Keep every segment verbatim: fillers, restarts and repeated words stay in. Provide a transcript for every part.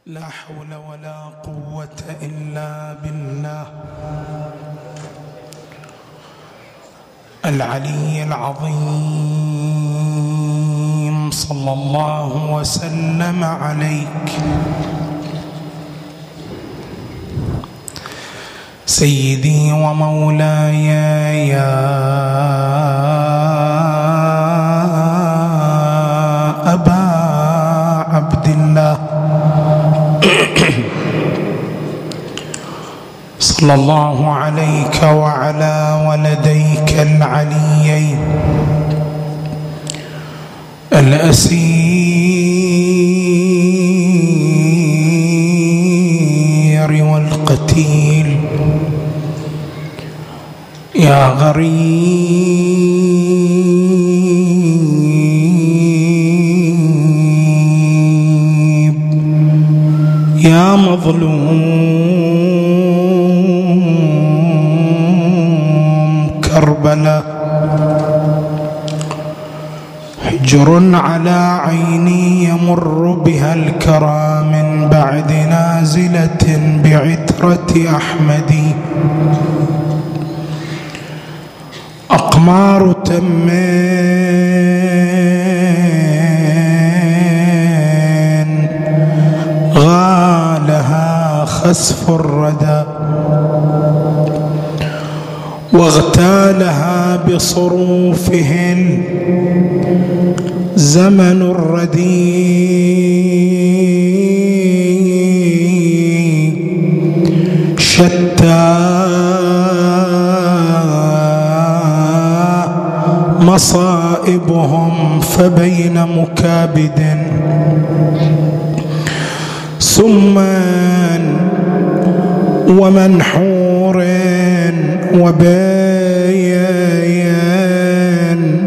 لا حول ولا قوة إلا بالله العلي العظيم. صلى الله وسلم عليك سيدي ومولاي يا أبا عبد الله، صلى الله عليك وعلى ولديك العليين الأسير والقتيل يا غريب يا مظلوم كربلاء، حجر على عيني يمر بها الكرى من بعد نازلة بعترة أحمدي، أقمار تمين غالها خسف الردى واغتالها بصروفه زمن الرديء، شتى مصائبهم فبين مكابد سمان ومنحور وبين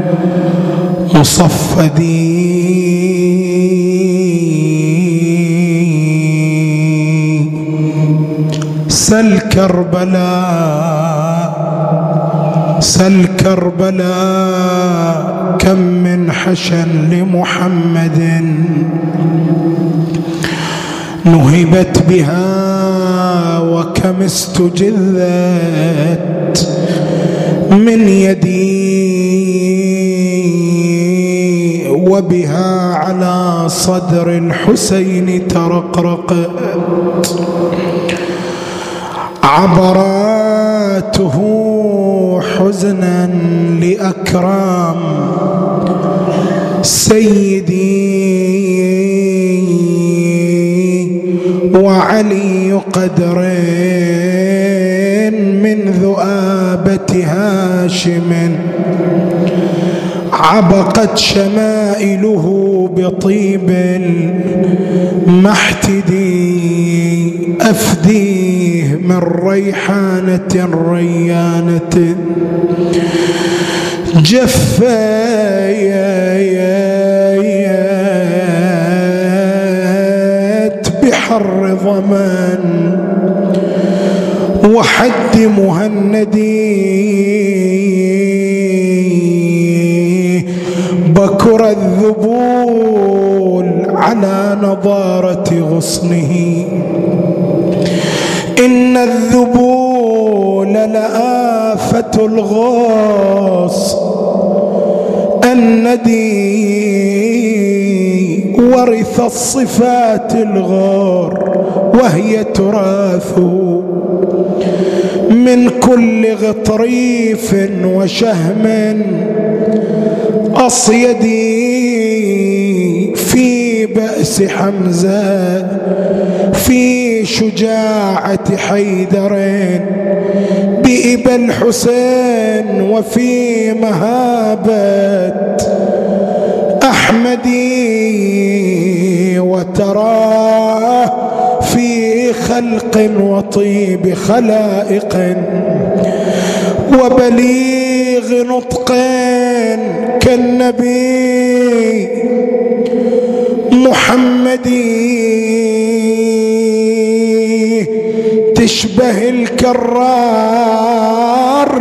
مصفدي سل كربلاء سل كربلاء كم من حشا لمحمد نهبت بها وكم استجذت من يدي وبها على صدر الحسين ترقرقت عبراته حزنا لأكرام سيدي وعلي قدر من ذؤابة هاشم، عبقت شمائله بطيب المحتدي أفديه من ريحانة ريانة جفايات بحر ضمان وحد مهندي بكر الذبول على نضارة غصنه، إن الذبول لآفة الغاص الندي ورث الصفات الغار وهي تراث من كل غطريف وشهم أصيدي في بأس حمزة في شجاعة حيدر بإبا الحسين وفي مهابة أحمدي، وتراه في خلق وطيب خلائق وبليغ نطق كالنبي محمدي، تشبه الكرار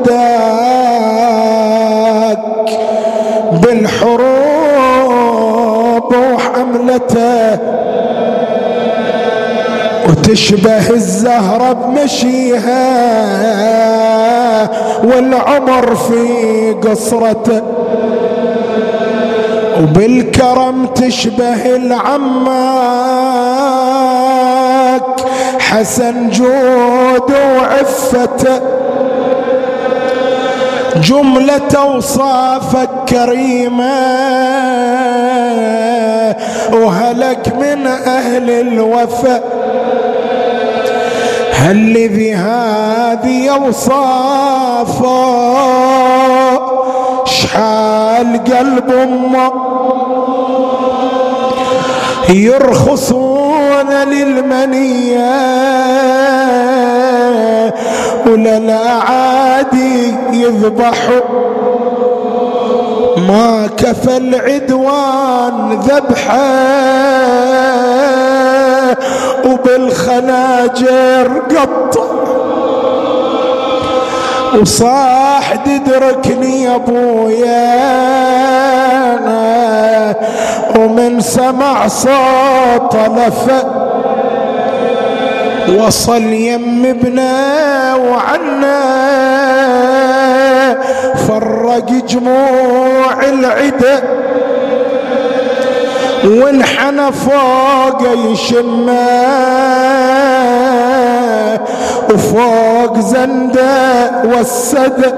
جداك بالحروب وحملته تشبه الزهرة بمشيها والعمر في قصرته، وبالكرم تشبه العماك حسن جود وعفته، جملة أوصافك كريمة وهلك من أهل الوفا، هل ذي هذه أوصافه شحال قلب أمه يرخصون للمنية وللأعادي يذبحوا، ما كفى العدوان ذبحه وبالخناجر قطع، وصاح تدركني يا ابويا ومن سمع صوت لفه، وصل يم ابنه وعنا فرق جموع العدا، وانحنى فوق يشمه وفوق زنده والسد،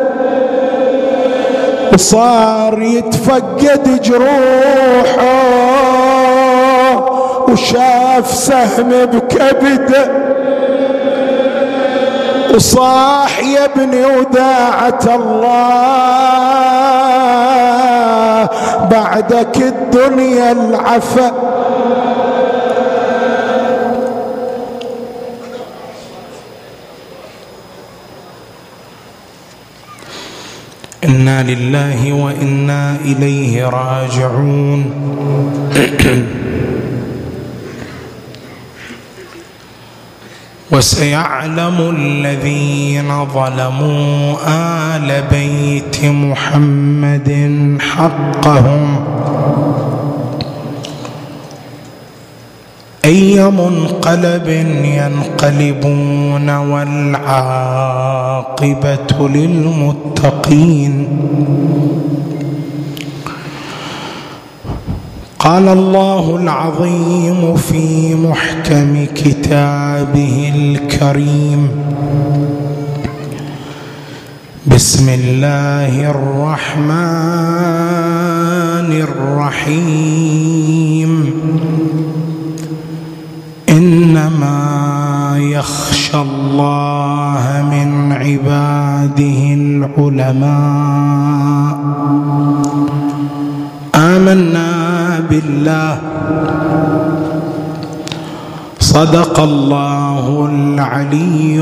وصار يتفقد جروحه وشاف سهم بكبده، وصاح يا ابني وداعة الله بعدك الدنيا العفا. إنا لله وإنا إليه راجعون. وسيعلم الذين ظلموا آل بيت محمد حقهم أي منقلب ينقلبون والعاقبة للمتقين. قال الله العظيم في محكم كتابه الكريم: بسم الله الرحمن الرحيم. إنما يخشى الله من عباده العلماء. آمنا بالله. صدق الله العلي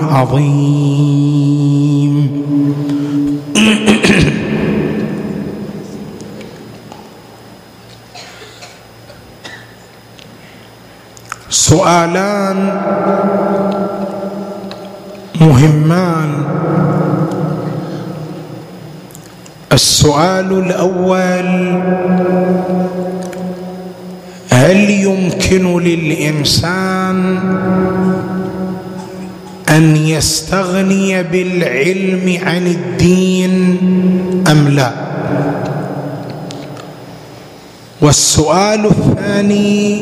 العظيم. سؤالان مهمان. السؤال الأول: هل يمكن للإنسان أن يستغني بالعلم عن الدين أم لا؟ والسؤال الثاني: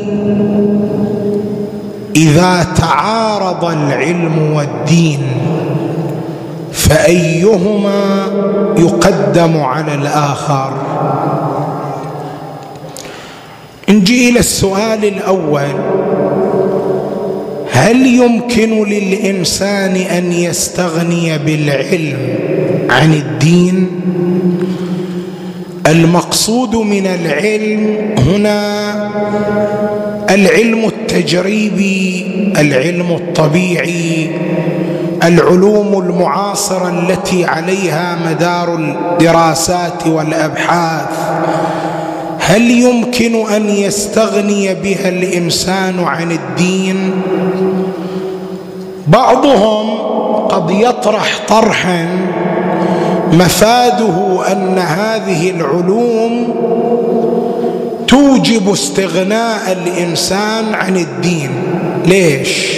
إذا تعارض العلم والدين فأيهما يقدم على الآخر؟ نجي إلى السؤال الأول: هل يمكن للإنسان أن يستغني بالعلم عن الدين؟ المقصود من العلم هنا العلم التجريبي، العلم الطبيعي، العلوم المعاصرة التي عليها مدار الدراسات والأبحاث. هل يمكن أن يستغني بها الإنسان عن الدين؟ بعضهم قد يطرح طرحا مفاده أن هذه العلوم توجب استغناء الإنسان عن الدين. ليش؟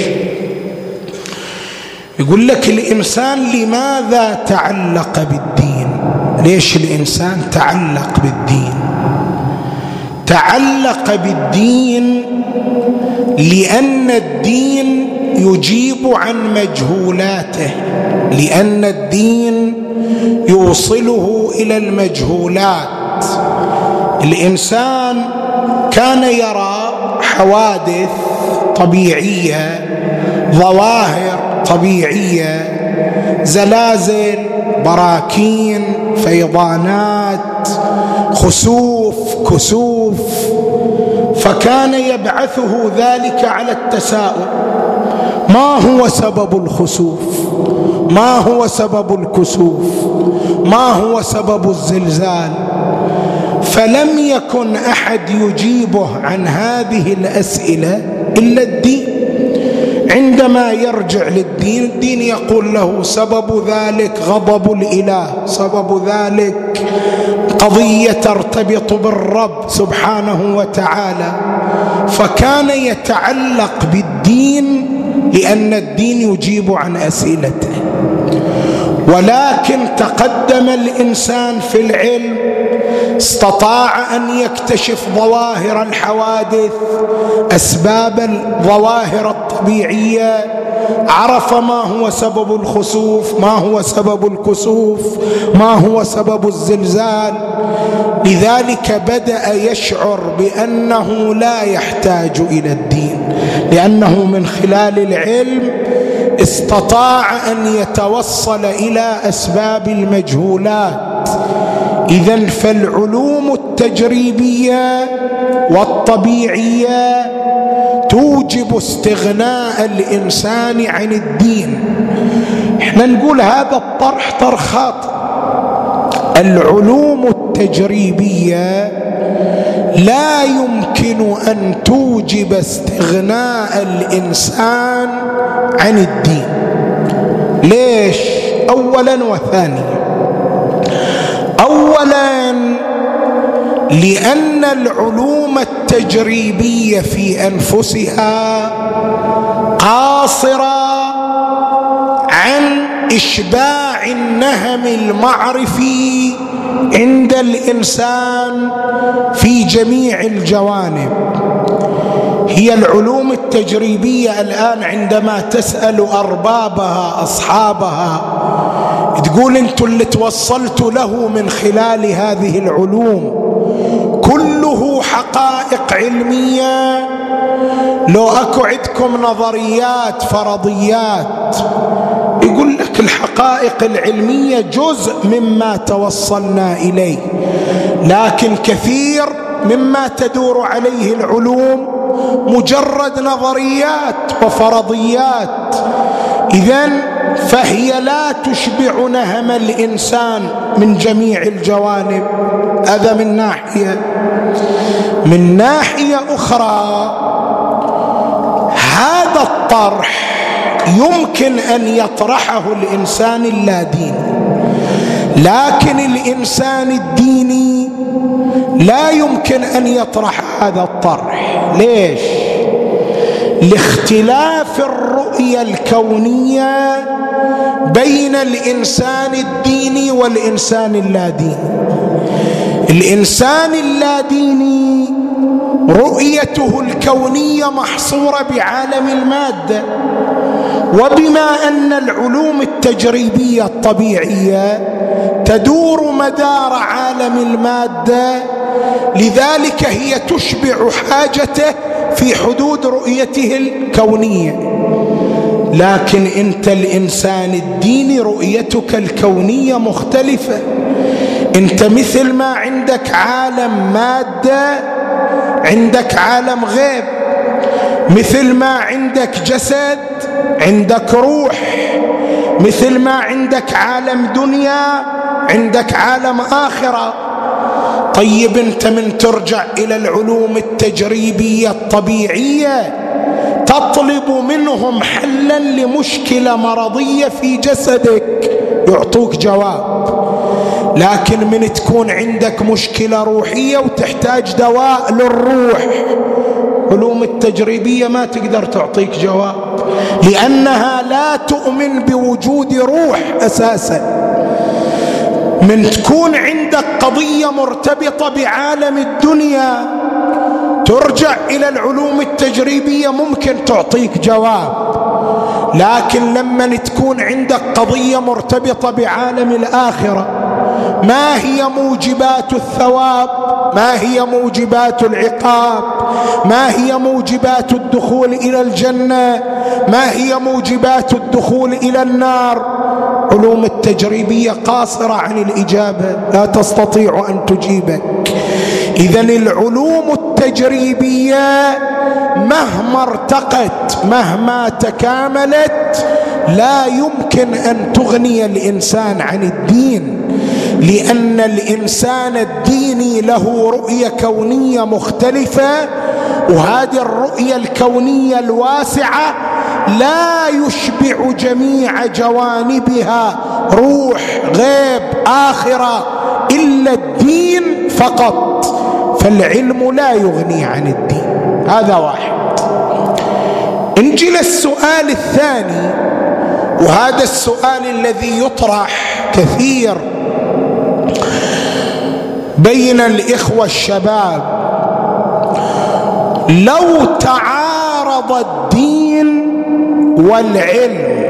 يقول لك الإنسان لماذا تعلق بالدين؟ ليش الإنسان تعلق بالدين؟ تعلق بالدين لأن الدين يجيب عن مجهولاته، لأن الدين يوصله إلى المجهولات. الإنسان كان يرى حوادث طبيعية، ظواهر طبيعية، زلازل، براكين، فيضانات، خسوف، كسوف، فكان يبعثه ذلك على التساؤل: ما هو سبب الخسوف؟ ما هو سبب الكسوف؟ ما هو سبب الزلزال؟ فلم يكن أحد يجيبه عن هذه الأسئلة إلا الدين. عندما يرجع للدين، الدين يقول له: سبب ذلك غضب الإله، سبب ذلك قضية ترتبط بالرب سبحانه وتعالى. فكان يتعلق بالدين لأن الدين يجيب عن أسئلته. ولكن تقدم الإنسان في العلم، استطاع أن يكتشف ظواهر الحوادث، أسباب الظواهر الطبيعية، عرف ما هو سبب الخسوف، ما هو سبب الكسوف، ما هو سبب الزلزال. لذلك بدأ يشعر بأنه لا يحتاج إلى الدين، لأنه من خلال العلم استطاع أن يتوصل إلى أسباب المجهولات. إذن فالعلوم التجريبية والطبيعية توجب استغناء الإنسان عن الدين. احنا نقول هذا الطرح طرح خاطئ. العلوم التجريبية لا يمكن أن توجب استغناء الإنسان عن الدين. ليش؟ أولا وثانيا. أولا لأن العلوم التجريبية في أنفسها قاصرة عن إشباع النهم المعرفي عند الإنسان في جميع الجوانب. هي العلوم التجريبية الآن عندما تسأل أربابها، أصحابها، تقول: أنتم اللي توصلتوا له من خلال هذه العلوم كله حقائق علمية، لو أكو عندكم نظريات فرضيات؟ يقول لك الحقائق العلمية جزء مما توصلنا إليه، لكن كثير مما تدور عليه العلوم مجرد نظريات وفرضيات. إذن فهي لا تشبع نهم الإنسان من جميع الجوانب. هذا من ناحية. من ناحية أخرى، هذا الطرح يمكن أن يطرحه الإنسان اللاديني، لكن الإنسان الديني لا يمكن أن يطرح هذا الطرح. ليش؟ لاختلاف الرؤية الكونية بين الإنسان الديني والإنسان اللاديني. الإنسان اللاديني رؤيته الكونية محصورة بعالم المادة، وبما أن العلوم التجريبية الطبيعية تدور مدار عالم المادة، لذلك هي تشبع حاجته في حدود رؤيته الكونية. لكن أنت الإنسان الديني رؤيتك الكونية مختلفة. أنت مثل ما عندك عالم مادة، عندك عالم غيب. مثل ما عندك جسد، عندك روح. مثل ما عندك عالم دنيا، عندك عالم آخرة. طيب أنت من ترجع إلى العلوم التجريبية الطبيعية تطلب منهم حلا لمشكلة مرضية في جسدك، يعطوك جواب. لكن من تكون عندك مشكلة روحية وتحتاج دواء للروح، علوم التجريبية ما تقدر تعطيك جواب، لأنها لا تؤمن بوجود روح أساسا. من تكون عندك قضية مرتبطة بعالم الدنيا ترجع إلى العلوم التجريبية ممكن تعطيك جواب، لكن لما تكون عندك قضية مرتبطة بعالم الآخرة، ما هي موجبات الثواب، ما هي موجبات العقاب، ما هي موجبات الدخول إلى الجنة، ما هي موجبات الدخول إلى النار، علوم التجريبية قاصرة عن الإجابة، لا تستطيع أن تجيبك. إذن العلوم التجريبية مهما ارتقت مهما تكاملت لا يمكن أن تغني الإنسان عن الدين، لأن الإنسان الديني له رؤية كونية مختلفة، وهذه الرؤية الكونية الواسعة لا يشبع جميع جوانبها، روح غيب آخرة، إلا الدين فقط، فالعلم لا يغني عن الدين. هذا واحد. نجي للسؤال الثاني، وهذا السؤال الذي يطرح كثير بين الإخوة الشباب: لو تعارض الدين والعلم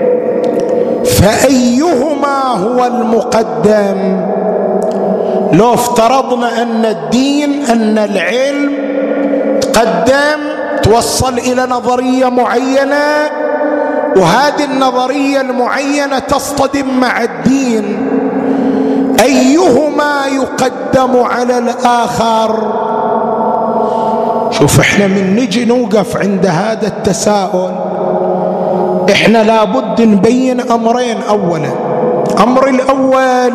فأيهما هو المقدم؟ لو افترضنا أن الدين أن العلم تقدم، توصل إلى نظرية معينة، وهذه النظرية المعينة تصطدم مع الدين، أيهما يقدم على الآخر؟ شوف، احنا من نجي نوقف عند هذا التساؤل احنا لابد نبين أمرين. أولا، أمر الأول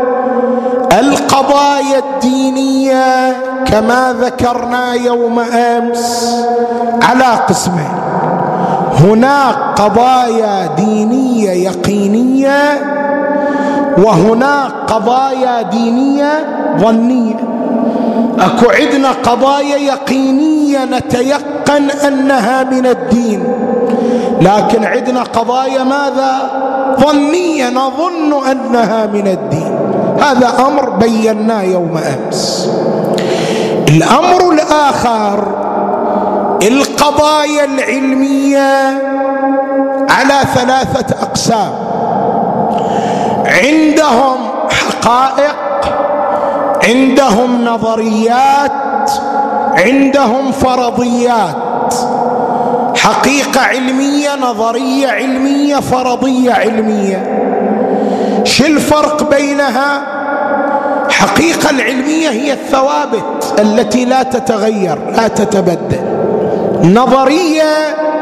القضايا الدينية كما ذكرنا يوم أمس على قسمين: هناك قضايا دينية يقينية، وهناك قضايا دينية ظنية. أكو عندنا قضايا يقينية نتيقن أنها من الدين، لكن عندنا قضايا ماذا؟ ظنية، نظن أنها من الدين. هذا أمر بيناه يوم أمس. الأمر الآخر القضايا العلمية على ثلاثة أقسام: عندهم حقائق، عندهم نظريات، عندهم فرضيات. حقيقة علمية، نظرية علمية، فرضية علمية. شو الفرق بينها؟ حقيقة العلمية هي الثوابت التي لا تتغير لا تتبدل. نظرية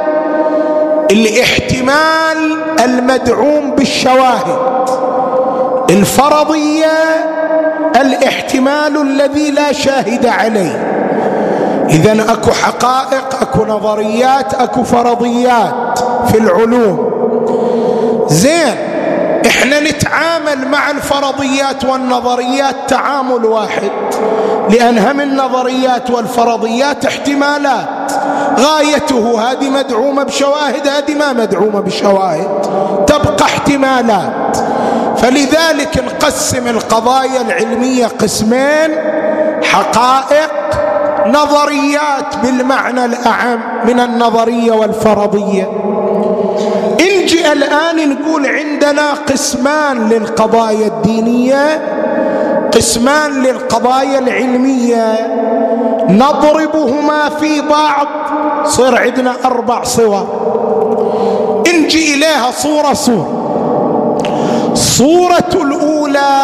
الاحتمال المدعوم بالشواهد. الفرضية الاحتمال الذي لا شاهد عليه. إذن أكو حقائق، أكو نظريات، أكو فرضيات في العلوم. زين، إحنا نتعامل مع الفرضيات والنظريات تعامل واحد، لأنها من النظريات والفرضيات احتمالات، غايته هذه مدعومة بشواهد، هذه ما مدعومة بشواهد، تبقى احتمالات. فلذلك نقسم القضايا العلمية قسمين: حقائق، نظريات بالمعنى الأعم من النظرية والفرضية. نجي الآن نقول عندنا قسمان للقضايا الدينية، قسمان للقضايا العلمية، نضربهما في بعض صير عندنا أربع صور. نجي إليها صورة صورة. الصورة الأولى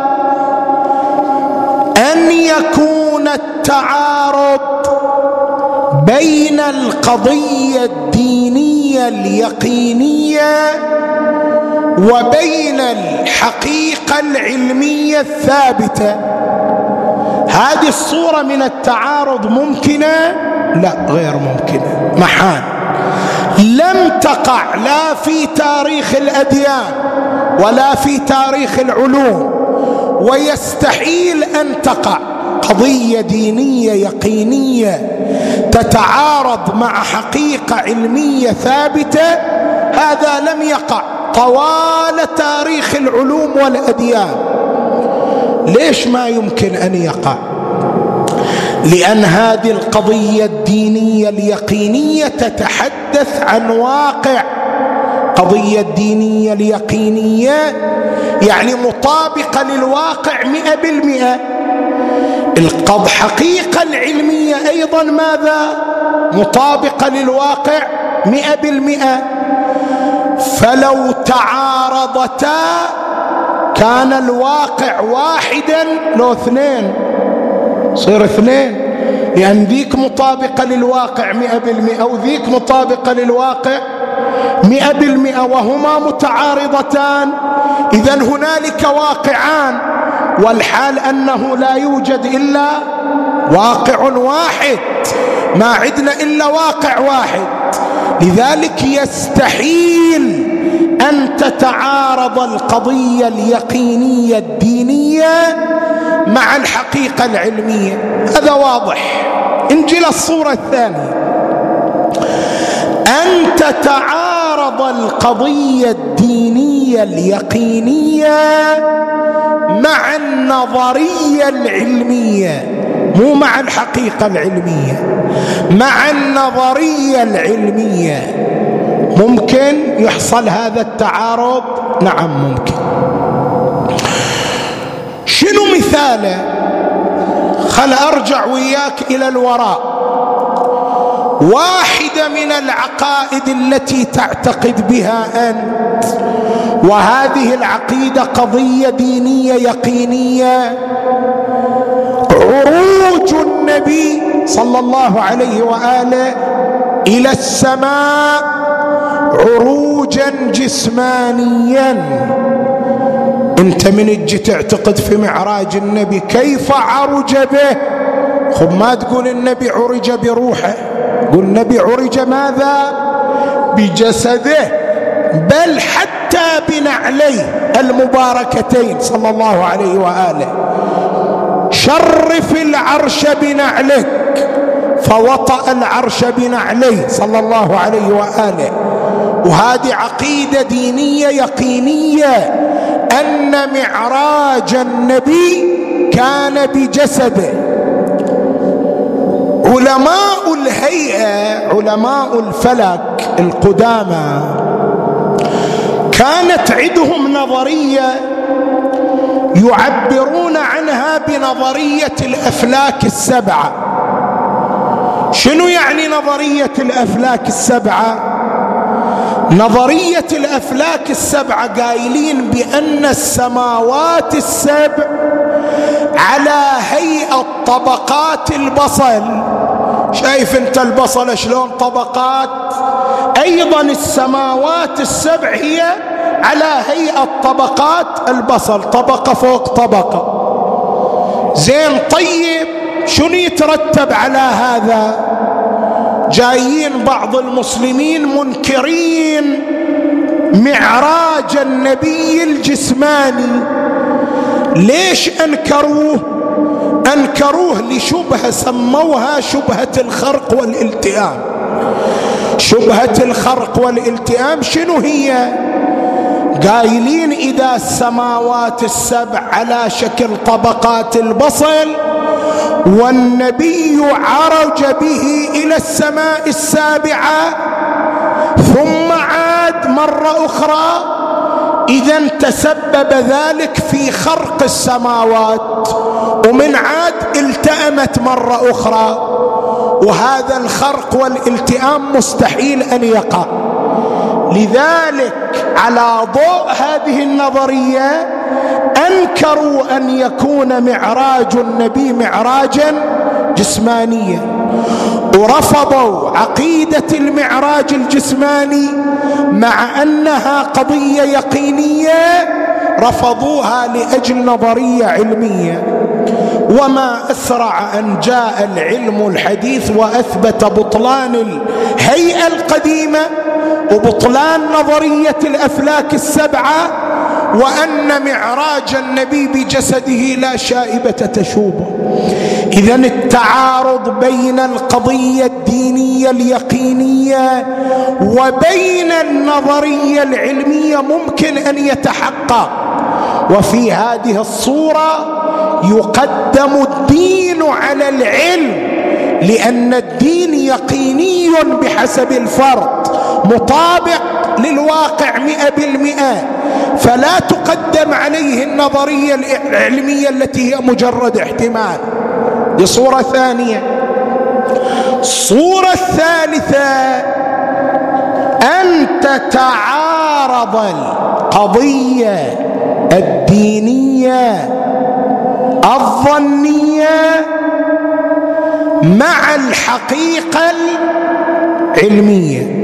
أن يكون التعارض بين القضية الدينية اليقينية وبين الحقيقة العلمية الثابتة. هذه الصورة من التعارض ممكنة؟ لا، غير ممكنة، محال. لم تقع لا في تاريخ الأديان ولا في تاريخ العلوم ويستحيل أن تقع قضية دينية يقينية تتعارض مع حقيقة علمية ثابتة. هذا لم يقع طوال تاريخ العلوم والأديان. ليش ما يمكن أن يقع؟ لأن هذه القضية الدينية اليقينية تتحدث عن واقع. قضية الدينية اليقينية يعني مطابقة للواقع مئة بالمئة. الحقيقة العلمية أيضا ماذا؟ مطابقة للواقع مئة بالمئة. فلو تعارضتا كان الواقع واحدا، لو اثنين صير اثنين، لأن ذيك مطابقة للواقع مئة بالمئة وذيك مطابقة للواقع مئة بالمئة، وهما متعارضتان. إذن هنالك واقعان، والحال أنه لا يوجد إلا واقع واحد، ما عندنا إلا واقع واحد. لذلك يستحيل أن تتعارض القضية اليقينية الدينية مع الحقيقة العلمية. هذا واضح. انجي للصورة الثانية، أن تتعارض القضية الدينية اليقينية مع النظرية العلمية، مو مع الحقيقة العلمية، مع النظرية العلمية. ممكن يحصل هذا التعارض؟ نعم ممكن. شنو مثاله؟ خل أرجع وياك إلى الوراء. واحدة من العقائد التي تعتقد بها أنت، وهذه العقيدة قضية دينية يقينية، عروج النبي صلى الله عليه وآله إلى السماء عروجا جسمانيا. انت من اجي تعتقد في معراج النبي، كيف عرج به؟ خب ما تقول النبي عرج بروحه، قل النبي عرج ماذا؟ بجسده، بل حتى بنعليه المباركتين صلى الله عليه وآله. شرف العرش بنعلك، فوطأ العرش بنعليه صلى الله عليه وآله. وهذه عقيدة دينية يقينية أن معراج النبي كان بجسده. علماء الهيئة، علماء الفلك القدامى، كانت عندهم نظرية يعبرون عنها بنظرية الأفلاك السبعة. شنو يعني نظرية الأفلاك السبعة؟ نظرية الأفلاك السبعة قايلين بأن السماوات السبع على هيئة طبقات البصل. شايف انت البصل شلون طبقات؟ أيضا السماوات السبع هي على هيئة طبقات البصل، طبقة فوق طبقة. زين، طيب شنو يترتب على هذا؟ جايين بعض المسلمين منكرين معراج النبي الجسماني. ليش أنكروه؟ أنكروه لشبهة سموها شبهة الخرق والالتئام. شبهة الخرق والالتئام شنو هي؟ قايلين إذا السماوات السبع على شكل طبقات البصل والنبي عرج به إلى السماء السابعة ثم عاد مرة أخرى، إذن تسبب ذلك في خرق السماوات، ومن عاد التأمت مرة أخرى. وهذا الخرق والالتئام مستحيل أن يقع. لذلك على ضوء هذه النظرية أنكروا أن يكون معراج النبي معراجا جسمانيا، ورفضوا عقيدة المعراج الجسماني مع أنها قضية يقينية، رفضوها لأجل نظرية علمية. وما أسرع أن جاء العلم الحديث وأثبت بطلان الهيئة القديمة وبطلان نظرية الأفلاك السبعة وأن معراج النبي بجسده لا شائبة تشوبه. إذن التعارض بين القضية الدينية اليقينية وبين النظرية العلمية ممكن أن يتحقق، وفي هذه الصورة يقدم الدين على العلم، لأن الدين يقيني بحسب الفرد مطابق للواقع مئة بالمئة، فلا تقدم عليه النظرية العلمية التي هي مجرد احتمال. دي صورة ثانية. الصورة الثالثة أن تتعارض القضية الدينية الظنية مع الحقيقة العلمية.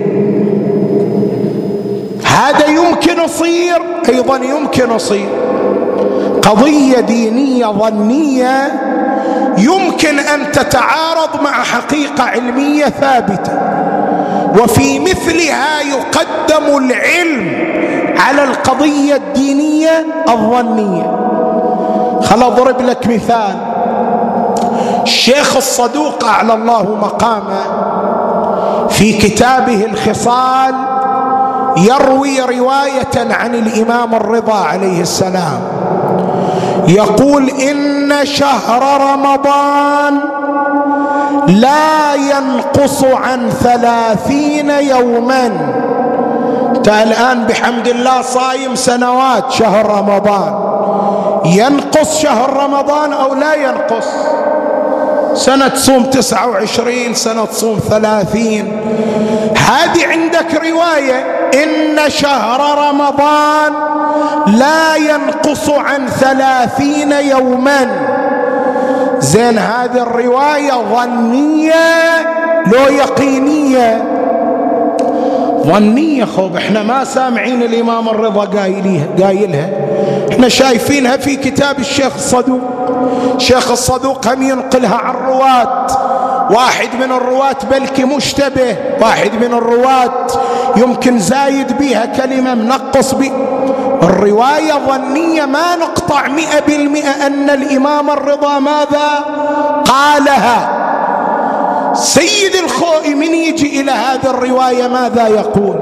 هذا يمكن يصير، أيضا يمكن يصير قضية دينية ظنية يمكن أن تتعارض مع حقيقة علمية ثابتة، وفي مثلها يقدم العلم على القضية الدينية الظنية. خل أضرب لك مثال. الشيخ الصدوق أعلى الله مقامه في كتابه الخصال يروي رواية عن الإمام الرضا عليه السلام، يقول إن شهر رمضان لا ينقص عن ثلاثين يوما. أنت الآن بحمد الله صايم سنوات شهر رمضان، ينقص شهر رمضان أو لا ينقص؟ سنة تصوم تسعة وعشرين، سنة تصوم ثلاثين. هذه عندك رواية إن شهر رمضان لا ينقص عن ثلاثين يوما. زين، هذه الرواية ظنية لو يقينية؟ ظنية. خوب احنا ما سامعين الإمام الرضا قايلها، احنا شايفينها في كتاب الشيخ الصدوق. الشيخ الصدوق هم ينقلها عن رواة، واحد من الرواة بلكي مشتبه، واحد من الرواة يمكن زايد بها كلمة منقص بها. الرواية ظنية، ما نقطع مئة بالمئة أن الإمام الرضا ماذا قالها. سيد الخوئي من يجي إلى هذه الرواية ماذا يقول؟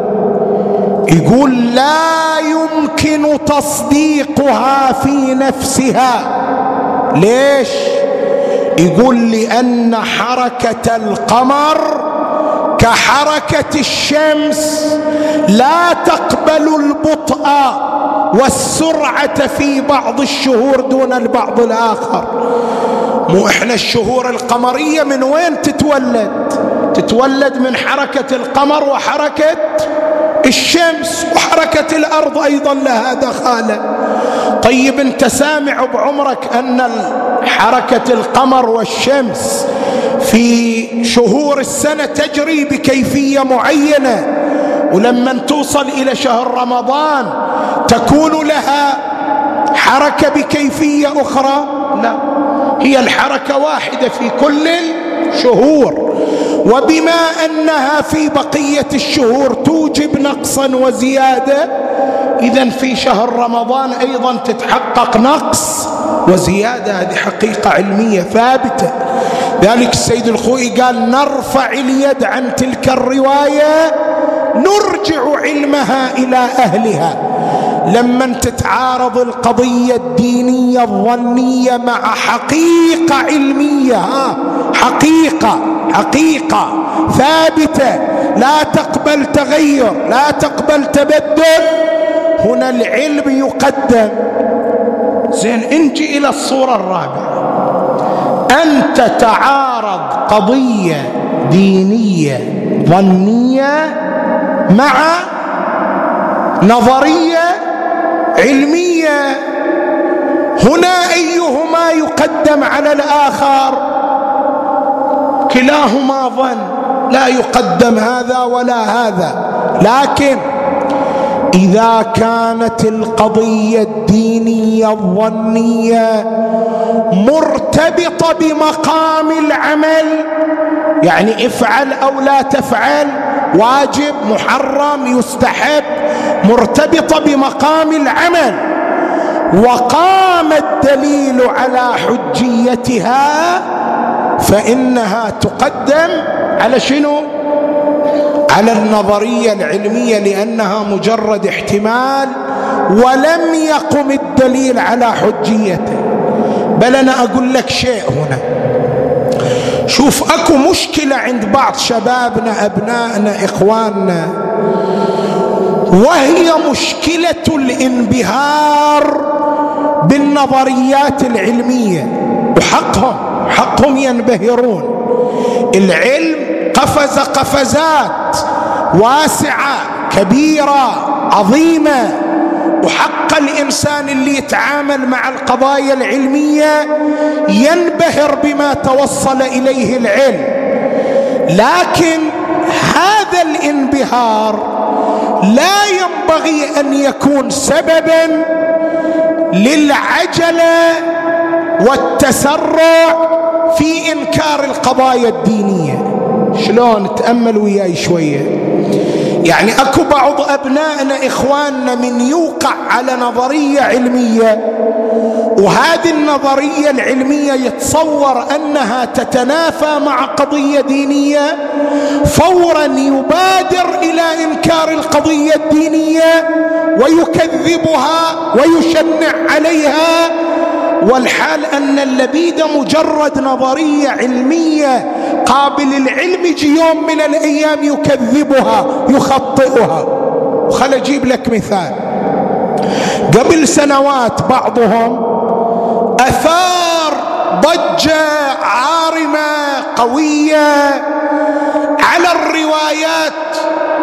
يقول لا يمكن تصديقها في نفسها. ليش؟ يقول لأن حركة القمر كحركة الشمس لا تقبل البطء والسرعة في بعض الشهور دون البعض الآخر. مو احنا الشهور القمرية من وين تتولد؟ تتولد من حركة القمر وحركة الشمس، وحركة الأرض أيضا لها دخالة. طيب انت سامع بعمرك أن حركة القمر والشمس في شهور السنة تجري بكيفية معينة، ولما توصل إلى شهر رمضان تكون لها حركة بكيفية أخرى؟ لا، هي الحركة واحدة في كل الشهور، وبما أنها في بقية الشهور توجب نقصا وزيادة، إذن في شهر رمضان أيضا تتحقق نقص وزيادة. هذه حقيقة علمية ثابتة. ذلك السيد الخوئي قال نرفع اليد عن تلك الرواية، نرجع علمها إلى أهلها. لما تتعارض القضية الدينية الظنية مع حقيقة علمية، ها حقيقة حقيقة ثابتة لا تقبل تغير لا تقبل تبدل، هنا العلم يقدم. زين، انجي إلى الصورة الرابعة. أن تتعارض قضية دينية ظنية مع نظرية علمية، هنا أيهما يقدم على الآخر؟ كلاهما ظن، لا يقدم هذا ولا هذا. لكن إذا كانت القضية الدينية الظنية مرتبطة بمقام العمل، يعني افعل أو لا تفعل، واجب محرم يستحب، مرتبطة بمقام العمل، وقام الدليل على حجيتها فإنها تقدم على شنو؟ على النظرية العلمية، لأنها مجرد احتمال ولم يقم الدليل على حجيته. بل أنا أقول لك شيء هنا، شوف أكو مشكلة عند بعض شبابنا أبنائنا إخواننا، وهي مشكلة الانبهار بالنظريات العلمية، وحقهم حقهم ينبهرون. العلم قفز قفزات واسعة كبيرة عظيمة، وحق الإنسان اللي يتعامل مع القضايا العلمية ينبهر بما توصل إليه العلم. لكن هذا الانبهار لا ينبغي أن يكون سببا للعجلة والتسرع في إنكار القضايا الدينية. شلون؟ تأمل وياي شوية. يعني أكو بعض أبنائنا إخواننا من يوقع على نظرية علمية، وهذه النظرية العلمية يتصور أنها تتنافى مع قضية دينية، فورا يبادر إلى إنكار القضية الدينية ويكذبها ويشنع عليها، والحال أن اللبيد مجرد نظرية علمية قابل للعلم، يجي يوم من الأيام يكذبها يخطئها. وخل أجيب لك مثال. قبل سنوات بعضهم أثار ضجة عارمة قوية على الروايات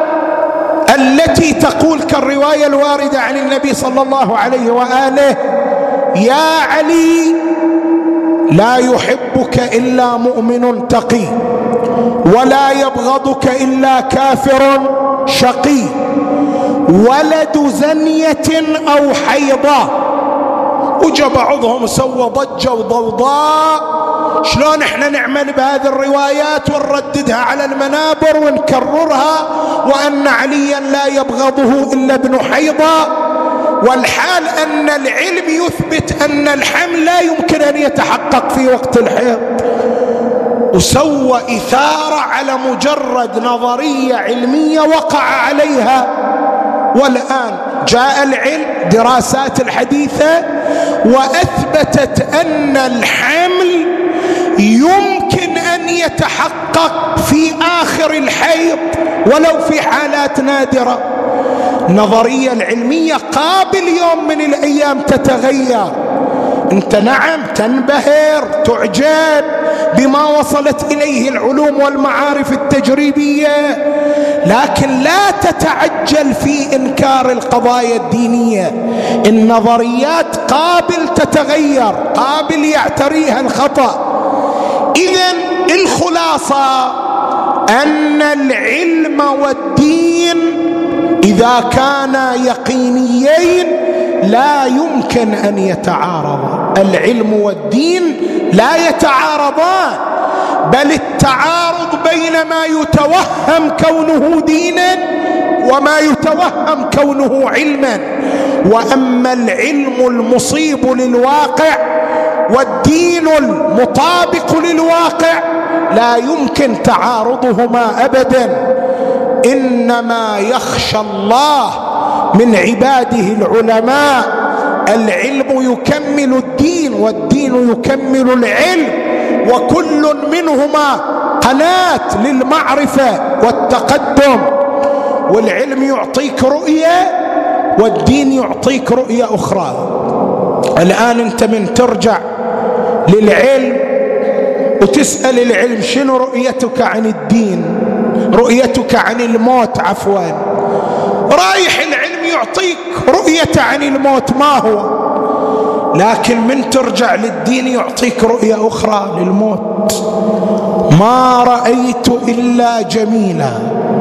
التي تقول كالرواية الواردة عن النبي صلى الله عليه وآله: يا علي لا يحبك إلا مؤمن تقي، ولا يبغضك إلا كافر شقي، ولد زنية أو حيضة. وجا بعضهم سوى ضجة وضوضاء، شلون احنا نعمل بهذه الروايات ونرددها على المنابر ونكررها، وأن عليا لا يبغضه إلا ابن حيضة، والحال أن العلم يثبت أن الحمل لا يمكن أن يتحقق في وقت الحيض. وسوى إثارة على مجرد نظرية علمية وقع عليها. والآن جاء العلم، دراسات الحديثة، وأثبتت أن الحمل يمكن أن يتحقق في آخر الحيض ولو في حالات نادرة. النظرية العلمية قابل يوم من الأيام تتغير. أنت نعم تنبهر تعجب بما وصلت إليه العلوم والمعارف التجريبية، لكن لا تتعجل في إنكار القضايا الدينية. النظريات قابل تتغير، قابل يعتريها الخطأ. إذن الخلاصة أن العلم والدين إذا كانا يقينيين لا يمكن أن يتعارضا. العلم والدين لا يتعارضان، بل التعارض بين ما يتوهم كونه دينا وما يتوهم كونه علما. وأما العلم المصيب للواقع والدين المطابق للواقع لا يمكن تعارضهما أبدا. إنما يخشى الله من عباده العلماء. العلم يكمل الدين والدين يكمل العلم، وكل منهما قناة للمعرفة والتقدم. والعلم يعطيك رؤية والدين يعطيك رؤية أخرى. الآن أنت من ترجع للعلم وتسأل العلم شنو رؤيتك عن الدين، رؤيتك عن الموت عفوا، رايح العلم يعطيك رؤية عن الموت ما هو، لكن من ترجع للدين يعطيك رؤية أخرى للموت. ما رأيت إلا جميلا،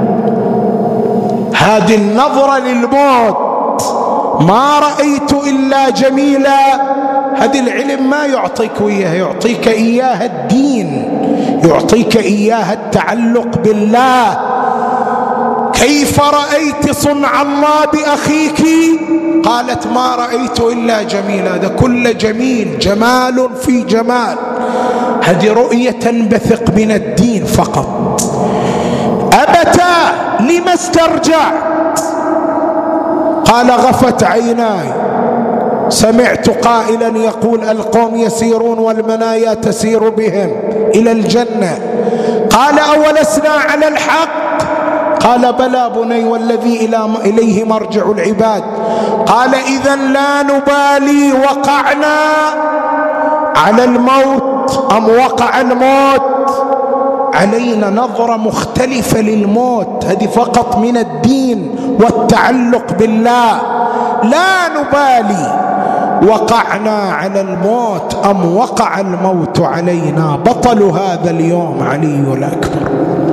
هذه النظرة للموت، ما رأيت إلا جميلا، هذا العلم ما يعطيك إياه، يعطيك إياه الدين، يعطيك إياه التعلق بالله. كيف رأيت صنع الله بأخيك؟ قالت ما رأيت إلا جميلا. هذا كل جميل، جمال في جمال. هذه رؤية تنبثق من الدين فقط. أبتا لما استرجعت؟ قال غفت عيناي، سمعت قائلا يقول القوم يسيرون والمنايا تسير بهم إلى الجنة. قال أولسنا على الحق؟ قال بلى بني والذي إليه مرجع العباد. قال إذن لا نبالي وقعنا على الموت أم وقع الموت علينا. نظرة مختلفة للموت، هذه فقط من الدين والتعلق بالله. لا نبالي وقعنا على الموت أم وقع الموت علينا. بطل هذا اليوم علي الأكبر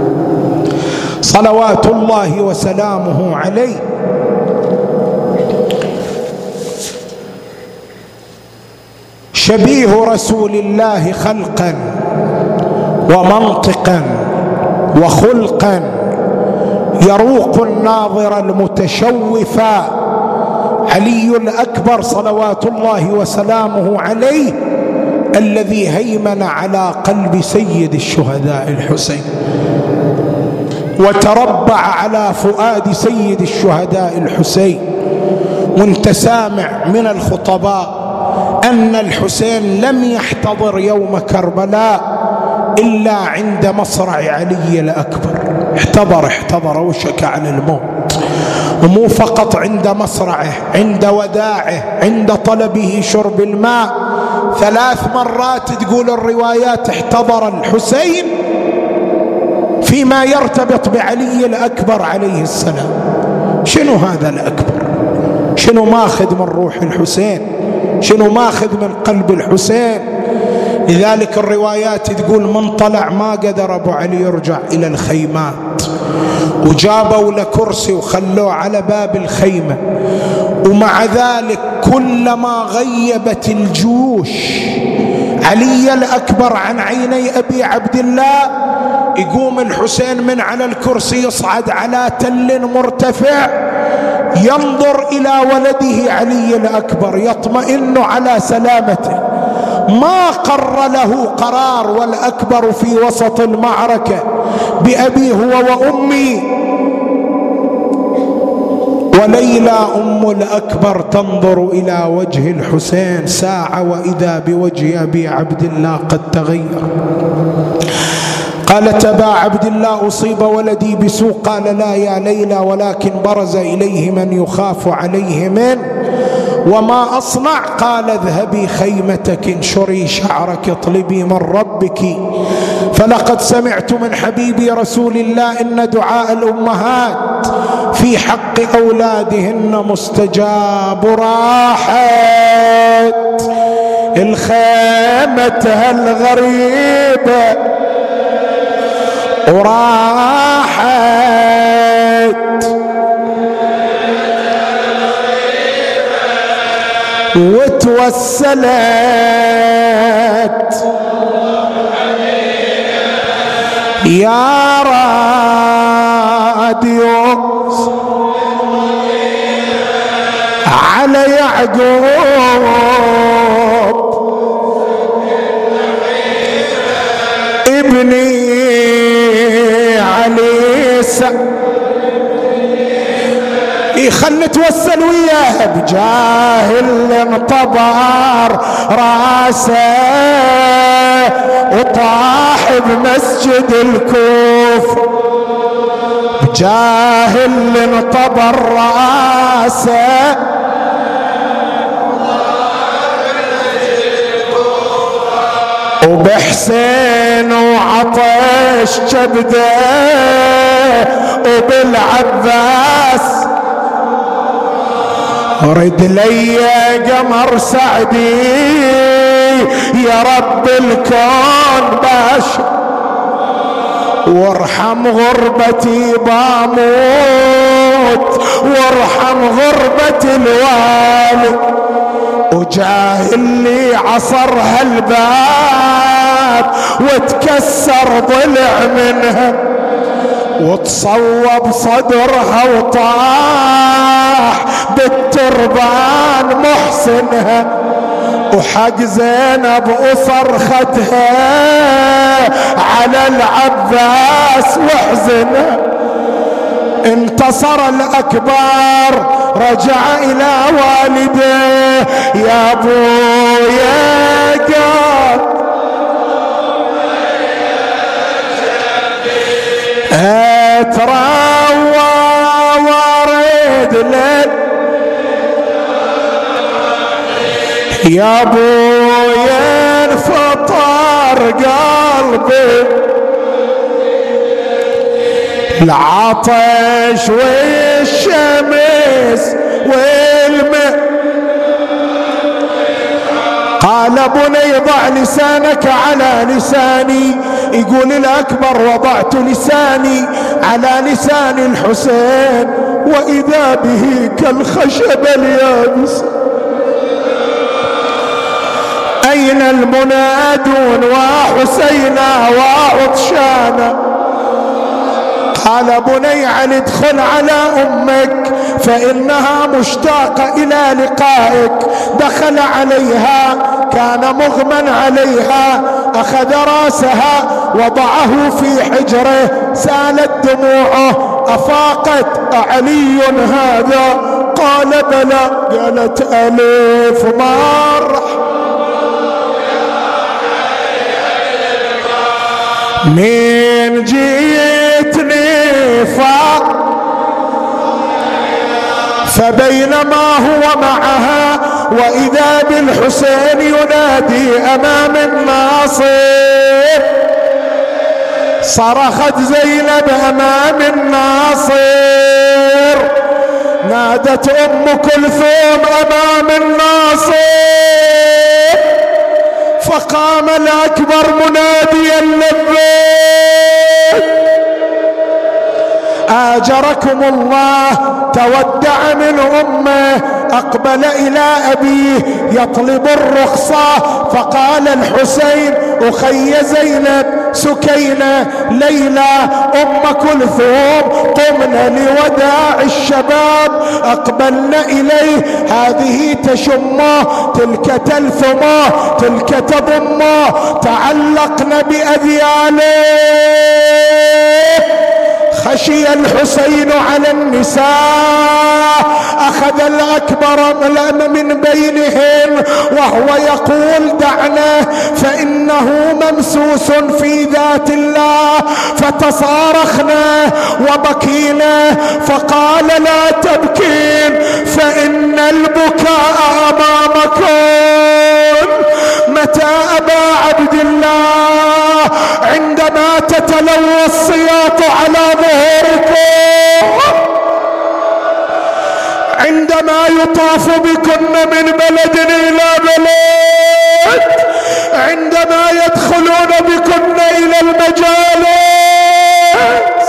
صلوات الله وسلامه عليه. شبيه رسول الله خلقا ومنطقا وخلقا، يروق الناظر المتشوفا. علي الأكبر صلوات الله وسلامه عليه الذي هيمن على قلب سيد الشهداء الحسين وتربع على فؤاد سيد الشهداء الحسين. وانت سامع من الخطباء أن الحسين لم يحتضر يوم كربلاء إلا عند مصرع علي الأكبر. احتضر احتضر وشك على الموت، ومو فقط عند مصرعه، عند وداعه، عند طلبه شرب الماء. ثلاث مرات تقول الروايات احتضر الحسين فيما يرتبط بعلي الأكبر عليه السلام. شنو هذا الأكبر؟ شنو ماخذ من روح الحسين؟ شنو ماخذ من قلب الحسين؟ لذلك الروايات تقول من طلع ما قدر أبو علي يرجع إلى الخيمات، وجابوا له كرسي وخلوه على باب الخيمة. ومع ذلك كلما غيبت الجيوش علي الأكبر عن عيني أبي عبد الله، يقوم الحسين من على الكرسي يصعد على تل مرتفع، ينظر إلى ولده علي الأكبر، يطمئن على سلامته. ما قر له قرار والأكبر في وسط المعركة بأبي هو وأمي. وليلى أم الأكبر تنظر إلى وجه الحسين ساعة وإذا بوجه أبي عبد الله قد تغير. قالت أبا عبد الله أصيب ولدي بسوء؟ قال لا يا ليلى، ولكن برز إليه من يخاف عليه منه. وما أصنع؟ قال اذهبي خيمتك، انشري شعرك، اطلبي من ربك، فلقد سمعت من حبيبي رسول الله إن دعاء الأمهات في حق أولادهن مستجاب. راحت الخيمة الغريبة وراحت وتوسلت يا راديو على يعقوب ابني علي خل نتوسل وياه بجاه اللي انطبر راسه وطاح بمسجد الكوفة، بجاه اللي انطبر راسه وبحسين وعطش كبده وبالعباس رد لي قمر سعدي يا رب الكون باش، وارحم غربتي باموت وارحم غربة الوالد، وجاه اللي عصر هالباب وتكسر ضلع منها وتصوب صدرها وطاح بالتربان محسنها، وحق زينب وصرختها على العباس وحزنها. انتصر الأكبر رجع إلى والده، يا ابويا قال اتروى وارد لك يا ابويا انفطر قلبي، العطش والشمس والماء. قال بني ضع لسانك على لساني، يقول الأكبر وضعت لساني على لسان الحسين وإذا به كالخشب اليابس. أين المنادون وحسينا وعطشانا؟ قال بني علي ادخل على أمك فإنها مشتاقة إلى لقائك. دخل عليها كان مغمى عليها، أخذ راسها وضعه في حجره، سالت دموعه. أفاقت أعلي هذا؟ قال بلى. قالت ألف مرة من جيتني فاق، فبينما هو معها وإذا بالحسين ينادي أمام الناصر. صرخت زينب أمام الناصر، نادت أم كلثوم أمام الناصر، فقام الأكبر مناديا لبيك آجركم الله. تودع من أمه، أقبل إلى أبيه يطلب الرخصة، فقال الحسين أخي زينب سكينة ليلى أم كلثوم قمنا لوداع الشباب، أقبلنا إليه، هذه تشمه تلك تلثمه تلك تضمه، تعلقنا بأذياله. خشي الحسين على النساء، أخذ الأكبر من بينهم وهو يقول دعنا فإنه ممسوس في ذات الله. فتصارخنا وبكينا، فقال لا تبكين فإن البكاء أمامكم. متى أبا عبد الله؟ عندما تتلوى السياط على ظهوركم، عندما يطاف بكن من بلد إلى بلد، عندما يدخلون بكن إلى المجالس.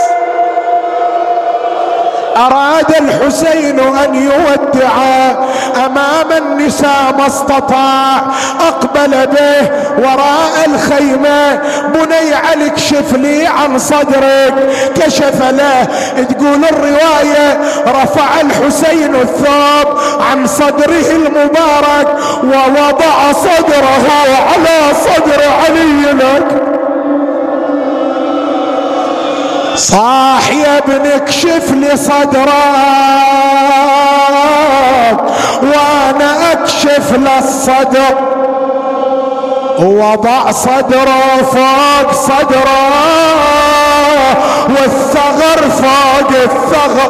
أراد الحسين أن يودع أمام النساء ما استطاع، أقبل به وراء الخيمة. بني علي اكشف لي عن صدرك، كشف له. تقول الرواية رفع الحسين الثوب عن صدره المبارك ووضع صدره على صدر علي لك. صاح يا ابن اكشف لي صدرك وانا اكشف للصدر. وضع صدره فوق صدره والثغر فوق الثغر،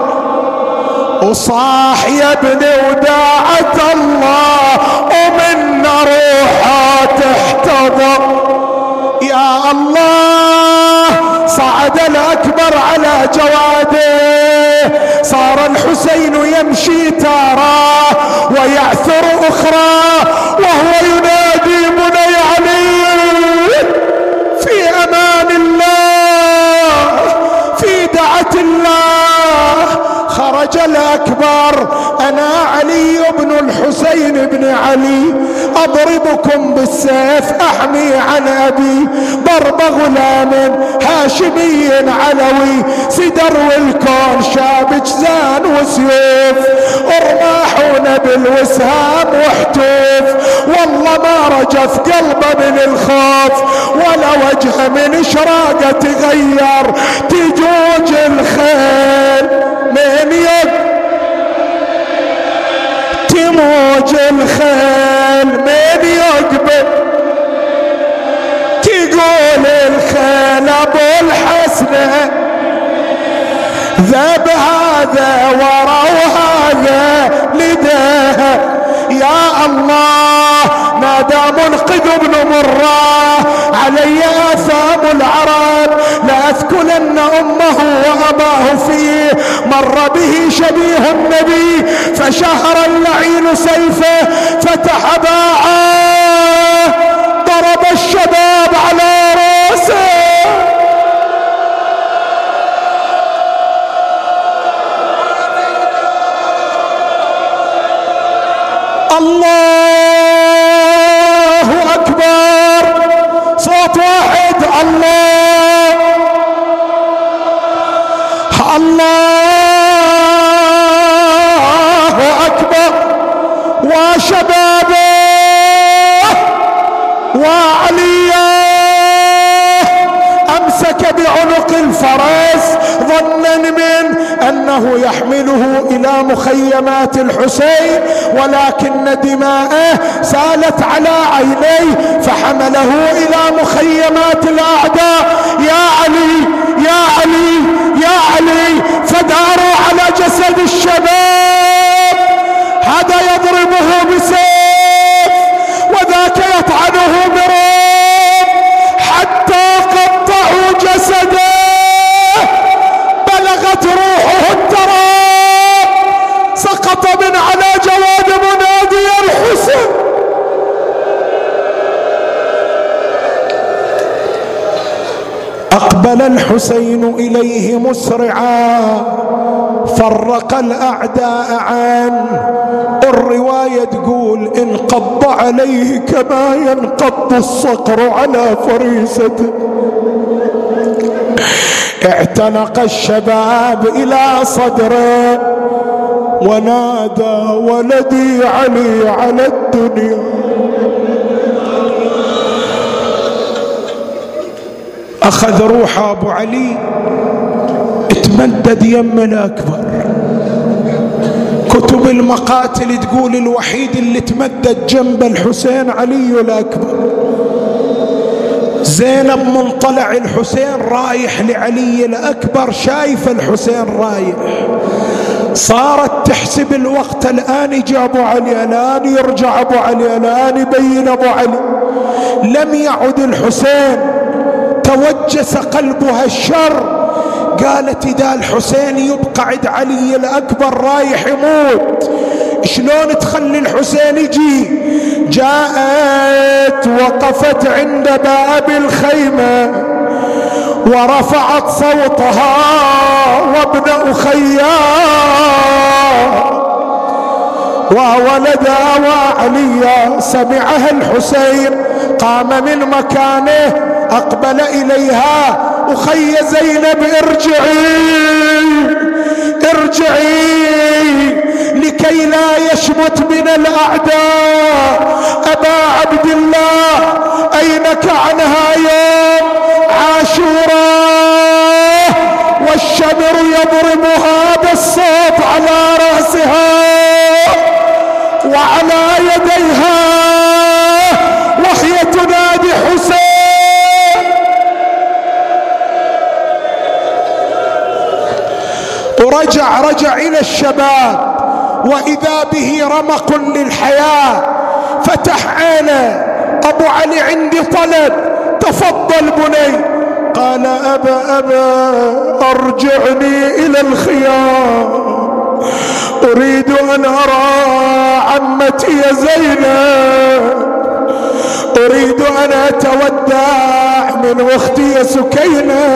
وصاح يا ابن وداعة الله ومن روحه تحتضر. يا الله، صعد الأكبر على جواده، صار الحسين يمشي تارة ويعثر أخرى وهو ينادي بني علي في أمان الله، في دعة الله. خرج خرج الأكبر: أنا علي بن الحسين بن علي، أضربكم بالسيف أحمي عن أبي، ضرب غلام هاشمي علوي، سدر الكون شاب جزان وسيوف، ارماحون بالوسهام واحتوف، والله ما رجف قلبه من الخوف، ولا وجهه من شراقه تغير، تجوج الخيل من يد، تموج الخيل من يقبل، تقول الخيل ابو الحسنه ذاب هذا ورا وهذا لداه، يا الله نادى منقذ ابن مراه: علي آثام العرب لأثكلن أمه وأباه فيه، مر به شبيه النبي فشهر اللعين سيفه، فتح باعاه ضرب الشباب على راسه. الله أكبر، صوت واحد: الله الله أكبر. وشبابه وعليا أمسك بعنق الفرس ظنا من أنه يحمله إلى مخيمات الحسين، ولكن دماءه سالت على عينيه فحمله إلى مخيمات الأعداء. يا علي يا علي يا علي، فداروا على جسد الشباب، هذا يضربه بسيف وذاك يطعنه برمح، حتى قطعوا جسده، بلغت روحه التراب، سقط من على جواد منادي الحسين. أقبل الحسين إليه مسرعا، فرق الأعداء عنه. الرواية تقول: انقض عليه كما ينقض الصقر على فريسته. اعتنق الشباب إلى صدره ونادى: ولدي علي على الدنيا. أخذ روح أبو علي، اتمدد يم الأكبر. كتب المقاتل تقول الوحيد اللي تمدد جنب الحسين علي الأكبر. زينب من طلع الحسين رايح لعلي الأكبر، شايف الحسين رايح، صارت تحسب الوقت: الآن يجي أبو علي، الآن يرجع أبو علي، الآن يبين أبو علي. لم يعد الحسين، توجس قلبها الشر. قالت: إذا الحسين يبقى عند علي الأكبر رايح يموت، شلون تخلي الحسين يجي؟ جاءت وقفت عند باب الخيمة ورفعت صوتها: وابن أخيا وولدا وعليا. سمعها الحسين، قام من مكانه، أقبل إليها: أخي زينب ارجعي ارجعي لكي لا يشمت من الأعداء. أبا عبد الله، أينك عنها يوم عاشوراء والشمر يضرب هذا الصوت على رأسها وعلى يديها وهي تنادي حسين. ورجع رجع إلى الشباب وإذا به رمق للحياة. فتح عينه: أبو علي عندي طلب، تفضل بني. قال: أبا أبا أرجعني إلى الخيام، أريد أن أرى عمتي زينب، أريد أن أتودع من أختي سكينة،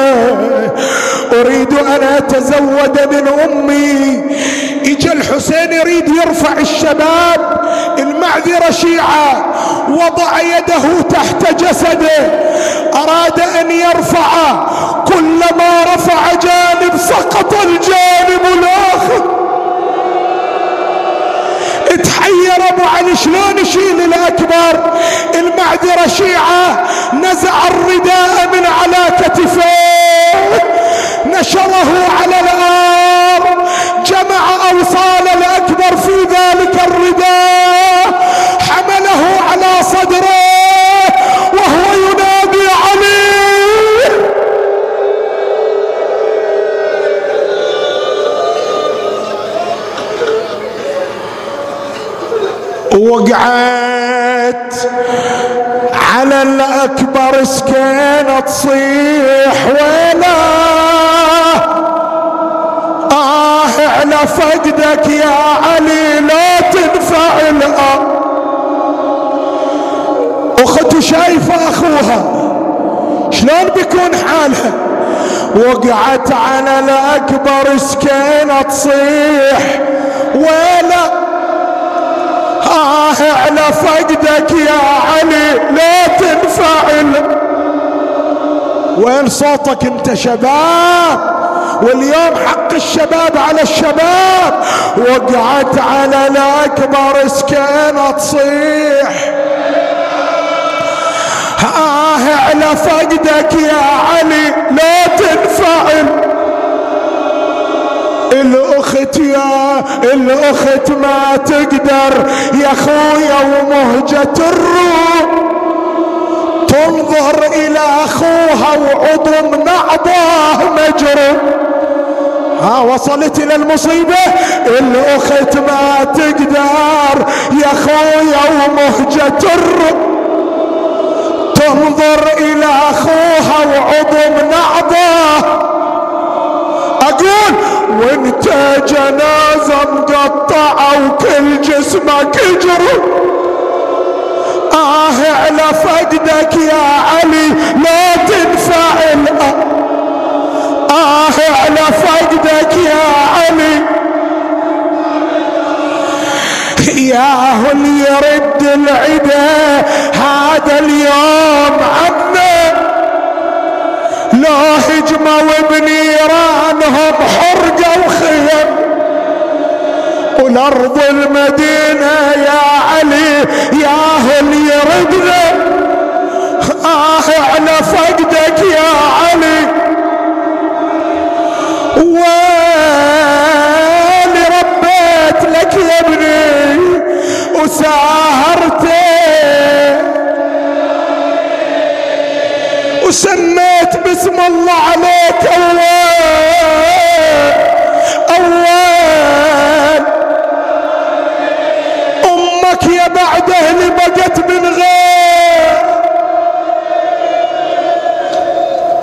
أريد أن أتزود من أمي. إجا الحسين يريد يرفع الشباب، المعذرة شيعة، وضع يده تحت جسده، أراد أن يرفع، كلما رفع جانب سقط الجانب الآخر. اتحير ابو علي شلون يشيل الاكبر. المعذرة شيعة، نزع الرداء من على كتفيه، نشره على الارض، جمع اوصال الاكبر في ذلك الرداء، حمله على صدره وهو ينادي علي. وقعت على الأكبر سكينة تصيح ويلا آه على فقدك يا علي لا تنفع الأرض. أخته شايفة أخوها شلون بيكون حالها، وقعت على الأكبر سكينة تصيح ويلا آه على فقدك يا علي لا تنفعل. وين صوتك انت شباب؟ واليوم حق الشباب على الشباب. وقعت على الأكبر سكينة تصيح آه على فقدك يا علي لا تنفعل. الأخت يا الأخت ما تقدر يا خويا ومهجة الروح تنظر إلى أخوها وعظم نعضاه مجروح. ها وصلت إلى المصيبة. الأخت ما تقدر يا خويا ومهجة الروح تنظر إلى أخوها وعظم نعضاه. أقول وانت جنازة مقطعة وكل جسمك يجري آه على فقدك يا علي لا تنفعل. آه على فقدك يا علي. ياهو اللي يرد العدا هذا اليوم عنا، لا هجمة وبنيرانهم حرقة وخيم، والأرض المدينة يا علي ياهو اللي يردنا آه على فقدك يا